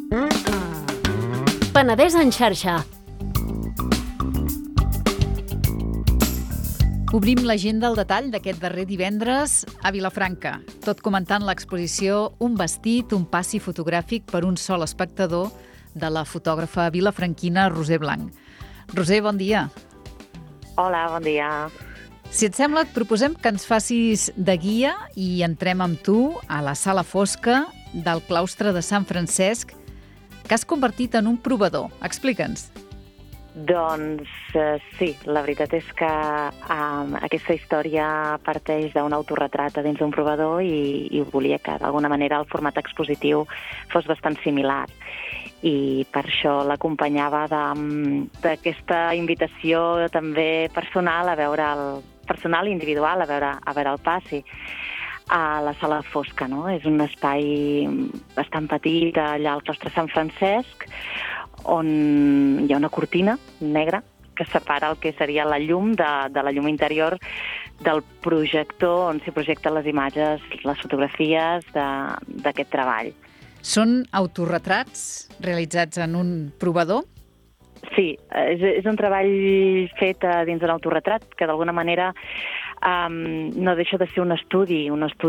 Penedès en xarxa. Obrim l'agenda al detall d'aquest darrer divendres a Vilafranca, tot comentant l'exposició Un vestit, un passi fotogràfic per un sol espectador de la fotògrafa vilafranquina Roser Blanc. Roser, bon dia. Hola, bon dia. Si et sembla, et proposem que ens facis de guia i entrem amb tu a la sala fosca del claustre de Sant Francesc, que has convertit en un provador. Explica'ns. Doncs sí, la veritat és que aquesta història parteix d'un autoretrat a dins d'un provador i volia que d'alguna manera el format expositiu fos bastant similar. I per això l'acompanyava d'aquesta invitació també personal a veure personal i individual, a veure el passi a la sala fosca, no? És un espai bastant petit allà al claustre Sant Francesc, on hi ha una cortina negra que separa el que seria la llum de la llum interior del projector on s'hi projecten les imatges, les fotografies d'aquest treball. Són autorretrats realitzats en un provador? Sí, és un treball fet dins d'un autorretrat que d'alguna manera no deixa de ser un estudi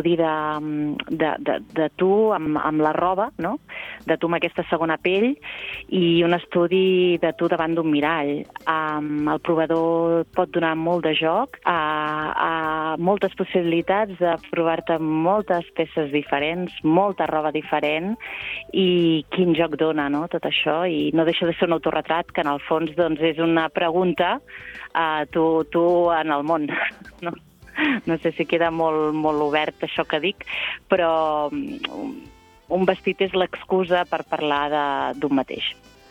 de tu amb la roba, no? De tu amb aquesta segona pell i un estudi de tu davant d'un mirall. El provador pot donar molt de joc, moltes possibilitats de provar-te moltes peces diferents, molta roba diferent i quin joc dona, no? Tot això, i no deixa de ser un autorretrat que en el fons doncs, és una pregunta a tu en el món, no? No sé si queda molt obert això que dic, però un vestit és l'excusa per parlar d'un mateix.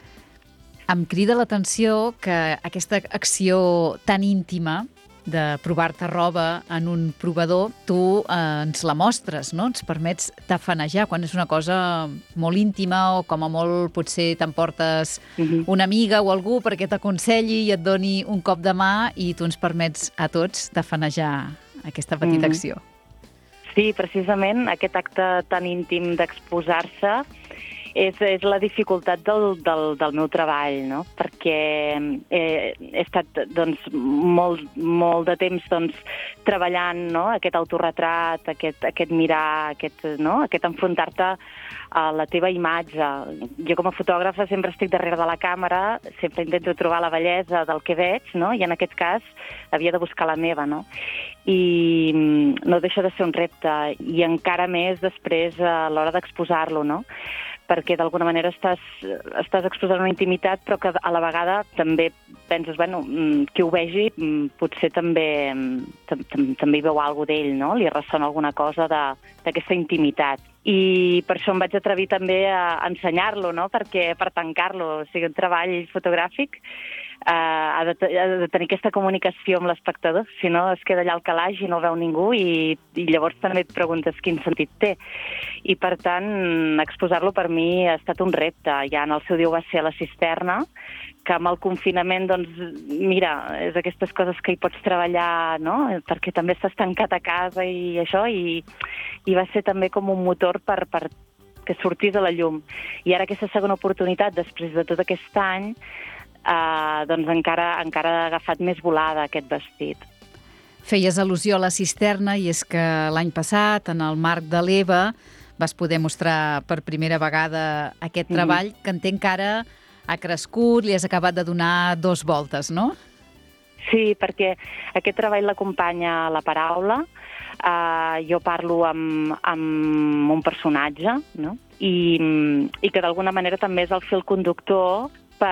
Em crida l'atenció que aquesta acció tan íntima de provar-te roba en un provador, tu ens la mostres, no? Ens permets tafanejar quan és una cosa molt íntima o com a molt potser t'emportes una amiga o algú perquè t'aconselli i et doni un cop de mà i tu ens permets a tots tafanejar aquesta petita acció. Sí, precisament aquest acte tan íntim d'exposar-se és la dificultat del meu treball, no? Perquè he estat doncs, molt de temps doncs, treballant, no? Aquest autorretrat, aquest mirar, aquest enfrontar-te a la teva imatge. Jo com a fotògrafa sempre estic darrere de la càmera, sempre intento trobar la bellesa del que veig, no? I en aquest cas havia de buscar la meva, no? I no deixa de ser un repte, i encara més després a l'hora d'exposar-lo, no? Perquè d'alguna manera estàs exposant una intimitat, però que a la vegada també penses, bueno, qui ho vegi potser també hi veu alguna d'ell, no? Li ressona alguna cosa d'aquesta intimitat. I per això em vaig atrevir també a ensenyar-lo, no? Perquè per tancar-lo, o sigui, un treball fotogràfic ha de tenir aquesta comunicació amb l'espectador, si no es queda allà al calaix i no veu ningú i llavors també et preguntes quin sentit té. I per tant, exposar-lo per mi ha estat un repte. Ja en el seu dia va ser a la cisterna, que amb el confinament, doncs, mira, és aquestes coses que hi pots treballar, no? Perquè també estàs tancat a casa i això, i va ser també com un motor per que sortís a la llum. I ara aquesta segona oportunitat, després de tot aquest any, doncs encara ha agafat més volada aquest vestit. Feies al·lusió a la cisterna i és que l'any passat, en el marc de l'EVA, vas poder mostrar per primera vegada aquest treball que entenc que ara ha crescut, li has acabat de donar 2 voltes, no? Sí, perquè aquest treball l'acompanya la paraula. Jo parlo amb un personatge, no? I que d'alguna manera també és el fil conductor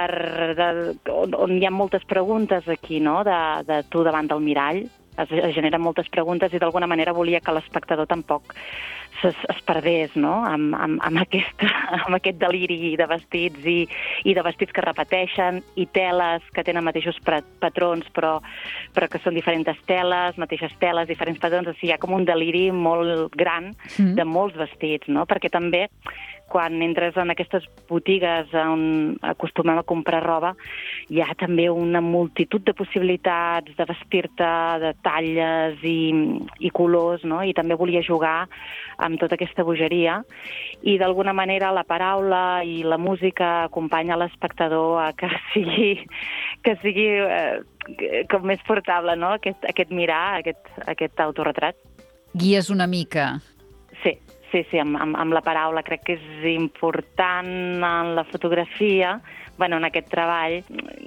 on hi ha moltes preguntes aquí, no? De tu davant del mirall. Es generen moltes preguntes i d'alguna manera volia que l'espectador tampoc es perdés, no? amb aquest deliri de vestits i de vestits que repeteixen i teles que tenen mateixos patrons però que són diferents teles, mateixes teles, diferents patrons. O sigui, hi ha com un deliri molt gran de molts vestits, no? Perquè també quan entres en aquestes botigues on acostumem a comprar roba, hi ha també una multitud de possibilitats de vestir-te, de talles i colors, no? I també volia jugar amb tota aquesta bogeria i d'alguna manera la paraula i la música acompanya l'espectador a que sigui com més portable, no? Aquest mirar, aquest autorretrat. Guies una mica. Sí, amb la paraula. Crec que és important en la fotografia, en aquest treball,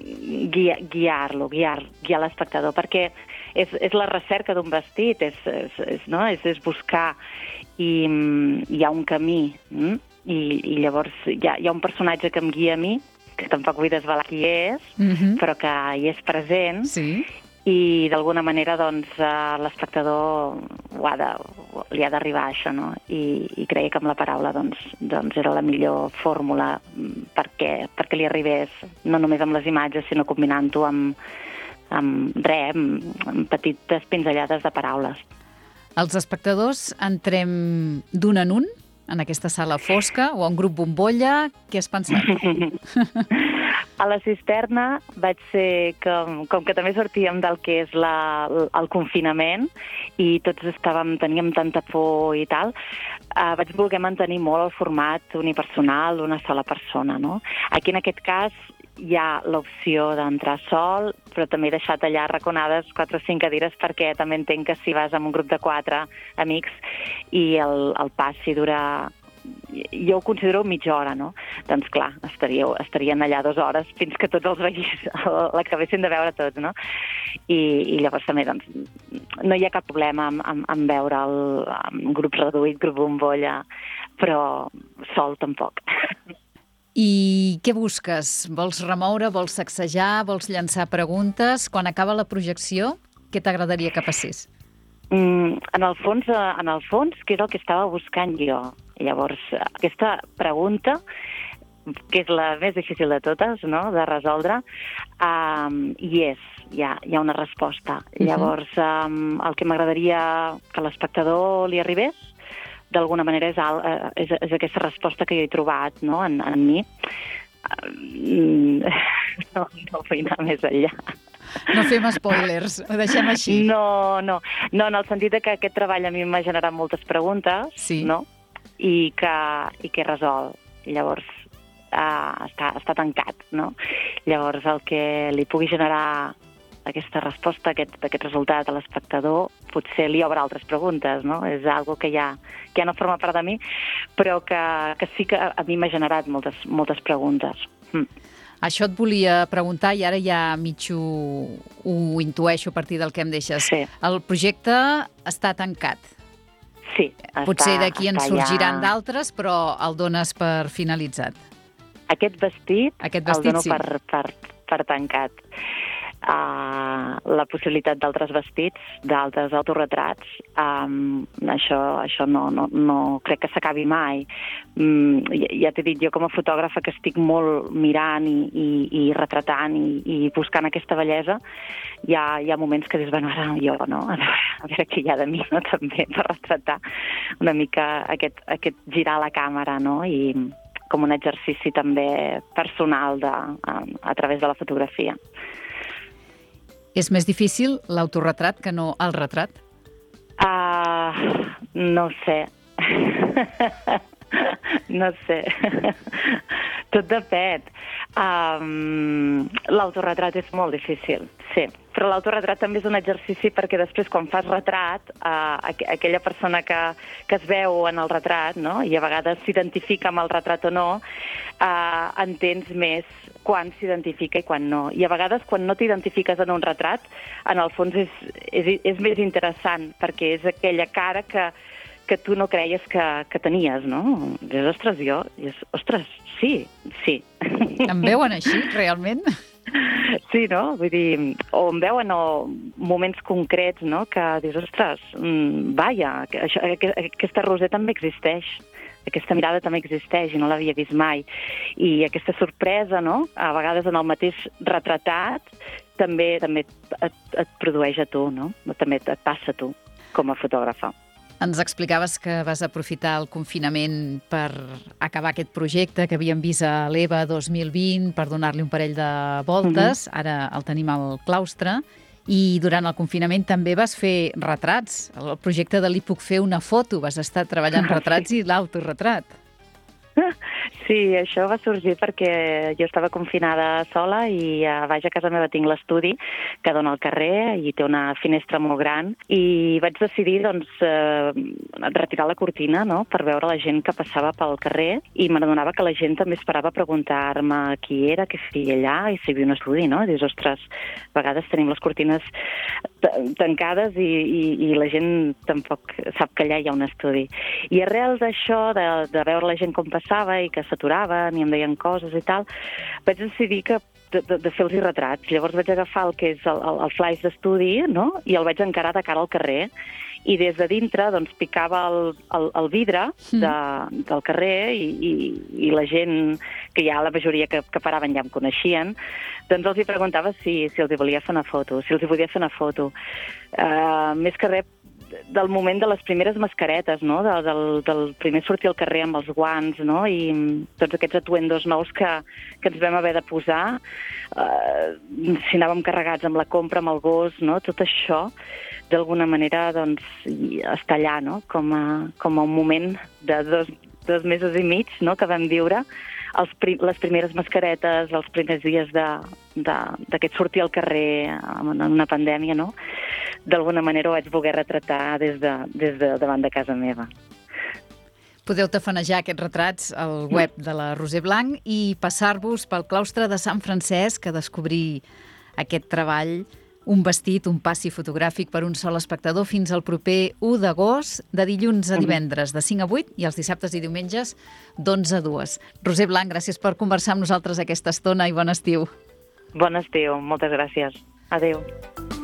guiar l'espectador, perquè és la recerca d'un vestit, és buscar, i hi ha un camí, i llavors hi ha un personatge que em guia a mi, que tampoc vull desvelar qui és, però que hi és present, sí. I d'alguna manera l'espectador li ha d'arribar a això, no? I creia que amb la paraula era la millor fórmula perquè li arribés, no només amb les imatges, sinó combinant-ho amb petites pinzellades de paraules. Els espectadors entrem d'un en un en aquesta sala fosca o en grup bombolla? Què has pensat? A la cisterna vaig ser, com que també sortíem del que és el confinament i tots teníem tanta por i tal, vaig voler mantenir molt el format unipersonal d'una sola persona, no? Aquí en aquest cas hi ha l'opció d'entrar sol, però també he deixat allà arraconades 4 o 5 cadires perquè també entenc que si vas amb un grup de 4 amics i el passi dura... Jo ho considero mitja hora, no? Doncs clar, estarien allà 2 hores fins que tots els veïns l'acabessin de veure tots, no? I llavors també no hi ha cap problema en veure'l en grup reduït, grup bombolla, però sol tampoc. I què busques? Vols remoure, vols sacsejar, vols llançar preguntes? Quan acaba la projecció, què t'agradaria que passés? En el fons, què és el que estava buscant jo? Llavors, aquesta pregunta, que és la més difícil de totes, no?, de resoldre, hi ha una resposta. Llavors, el que m'agradaria que l'espectador li arribés, d'alguna manera és aquesta resposta que jo he trobat, no?, en mi. No vull anar més enllà. No fem spoilers, ho deixem així. No, en el sentit que aquest treball a mi m'ha generat moltes preguntes, sí, no?, i que resol. Llavors, està tancat, no? Llavors, el que li pugui generar aquesta resposta, aquest resultat a l'espectador, potser li obre altres preguntes, no? És algo que ja no forma part de mi, però que sí que a mi m'ha generat moltes preguntes. Això et volia preguntar i ara ja mig ho intueixo a partir del que em deixes. Sí. El projecte està tancat. Sí. Potser d'aquí en sorgiran d'altres, però el dones per finalitzat. Aquest vestit el dono sí, per tancat. La possibilitat d'altres vestits, d'altres autorretrats, això no crec que s'acabi mai. Ja t'he dit, jo com a fotògrafa que estic molt mirant i retratant i buscant aquesta bellesa, hi ha moments que dius, ara jo, no? A veure què hi ha de mi, no?, també, per retratar una mica aquest girar la càmera, no?, i com un exercici també personal a través de la fotografia. És més difícil l'autorretrat que no el retrat? No ho sé. No sé. Tot depèn. L'autorretrat és molt difícil, sí. Però l'autorretrat també és un exercici perquè després quan fas retrat, aquella persona que es veu en el retrat, no?, i a vegades s'identifica amb el retrat o no, entens més quan s'identifica i quan no. I a vegades quan no t'identifiques en un retrat, en el fons és més interessant perquè és aquella cara que tu no creies que tenies, no? Dius, ostres, sí. Em veuen així, realment? Sí, no? Vull dir, o em veuen moments concrets, no?, que dius, ostres, aquesta Roser també existeix, aquesta mirada també existeix i no l'havia vist mai. I aquesta sorpresa, no?, a vegades en el mateix retratat, també et produeix a tu, no? També et passa a tu, com a fotògrafa. Ens explicaves que vas aprofitar el confinament per acabar aquest projecte que havíem vist a l'EVA 2020, per donar-li un parell de voltes. Ara el tenim al claustre. I durant el confinament també vas fer retrats. El projecte de Li puc fer una foto. Vas estar treballant retrats i l'autoretrat. Sí, això va sorgir perquè jo estava confinada sola i a baix a casa meva tinc l'estudi que dona al carrer i té una finestra molt gran i vaig decidir retirar la cortina, no?, per veure la gent que passava pel carrer i m'adonava que la gent també esperava preguntar-me qui era, què feia allà i si hi havia un estudi, no? I dius, ostres, a vegades tenim les cortines tancades i la gent tampoc sap que allà hi ha un estudi. I arrel d'això, de veure la gent com passava i que s'aturaven i em deien coses i tal, vaig decidir de fer els retrats. Llavors vaig agafar el que és el flaix d'estudi, no?, i el vaig encarar de cara al carrer. I des de dintre doncs, picava el vidre del carrer i la gent, que ja la majoria que paraven ja em coneixien, doncs els hi preguntava si els hi volia fer una foto, si els hi podia fer una foto. Més que res, del moment de les primeres mascaretes, no?, del primer sortir al carrer amb els guants, no?, i tots aquests atuendos nous que ens vam haver de posar, si anàvem carregats amb la compra, amb el gos, no?, tot això, d'alguna manera, doncs, està allà, no?, com a un moment de dos mesos i mig, no?, que vam viure, les primeres mascaretes, els primers dies d'aquest sortir al carrer en una pandèmia, no?, d'alguna manera ho vaig voler retratar des de davant de casa meva. Podeu tafanejar aquests retrats al web de la Roser Blanc i passar-vos pel claustre de Sant Francesc a descobrir aquest treball, un vestit, un passi fotogràfic per un sol espectador fins al proper 1 d'agost, de dilluns a divendres, de 5 a 8, i els dissabtes i diumenges d'11 a 2. Roser Blanc, gràcies per conversar amb nosaltres aquesta estona i bon estiu. Bon estiu, moltes gràcies. Adéu.